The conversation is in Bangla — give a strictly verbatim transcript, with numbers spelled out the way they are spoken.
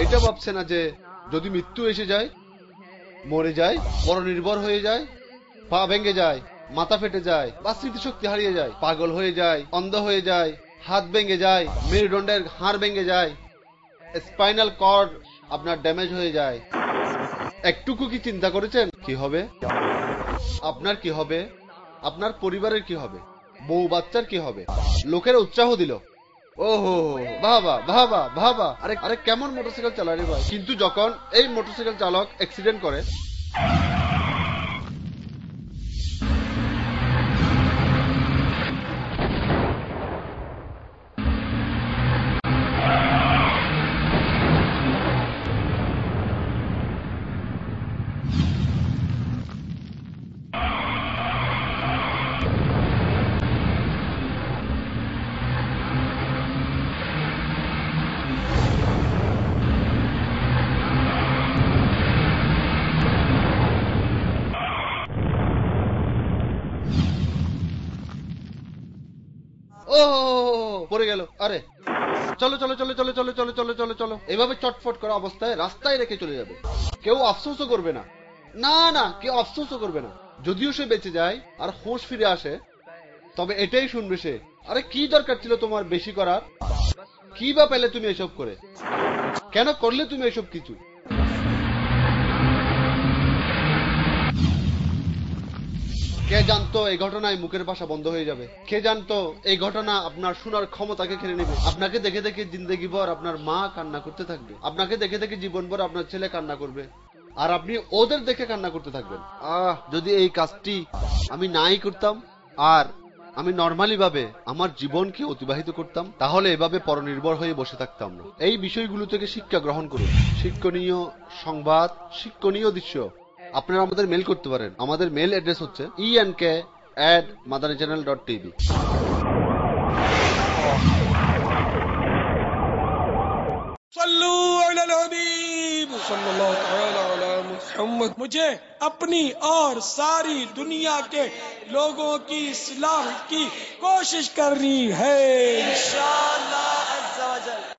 এটা ভাবছে না যে যদি মৃত্যু এসে যায়, মরে যায়, পরনির্ভর হয়ে যায়, পা ভেঙে যায়, মাথা ফেটে যায়, বা স্মৃতিশক্তি হারিয়ে যায়, পাগল হয়ে যায়, অন্ধ হয়ে যায়, হাত ভেঙে যায়, মেরুদণ্ডের হাড় ভেঙে যায়, স্পাইনাল কর্ড আপনার ড্যামেজ হয়ে যায়, একটুকু কি চিন্তা করেছেন কি হবে? আপনার কি হবে? আপনার পরিবারের কি হবে? বউ বাচ্চার কি হবে? লোকেরা উৎসাহ দিল, ওহো বাবা বাবা বাবা, আরে আরে কেমন মোটরসাইকেল চালায় রে ভাই। কিন্তু যখন এই মোটরসাইকেল চালক অ্যাক্সিডেন্ট করে, ও পড়ে গেল। আরে চলো চলো চলো চলো চলো চলো চলো চলো চলো, এভাবে চটফট করা অবস্থায় রাস্তায় রেখে চলে যাবে। কেউ আফসোসও করবে না, না না কেউ আফসোসও করবে না। যদিও সে বেঁচে যায় আর হোশ ফিরে আসে, তবে এটাই শুনবে সে, আরে কি দরকার ছিল তোমার বেশি করার? কি বা পেলে তুমি এসব করে? কেন করলে তুমি এসব কিছু? কে জানতো এই ঘটনায় মুখের ভাষা বন্ধ হয়ে যাবে? কে জানতো এই ঘটনা আপনার শোনার ক্ষমতাকে কেড়ে নেবে? আপনাকে দেখে দেখে জিন্দেগি ভর আপনার মা কান্না করতে থাকবে, আপনাকে দেখে দেখে জীবন ভর আপনার ছেলে কান্না করবে, আর আপনি ওদের দেখে কান্না করতে থাকবেন। আহ যদি এই কাজটি আমি নাই করতাম, আর আমি নরমালি ভাবে আমার জীবনকে অতিবাহিত করতাম, তাহলে এভাবে পরনির্ভর হয়ে বসে থাকতাম না। এই বিষয়গুলো থেকে শিক্ষা গ্রহণ করুন। শিক্ষণীয় সংবাদ, শিক্ষণীয় দৃশ্য আপনারা আমাদের মেল করতে পারেন। আমাদের মেল অ্যাড্রেস হচ্ছে E N K at Madani channel dot TV. सल्लू अलल हबीब सल्लल्लाहु तआला अला मुहम्मद। मुझे अपनी और सारी दुनिया के लोगों की इस्लाह की कोशिश करनी है इंशाअल्लाह अज़्ज़ा वजल।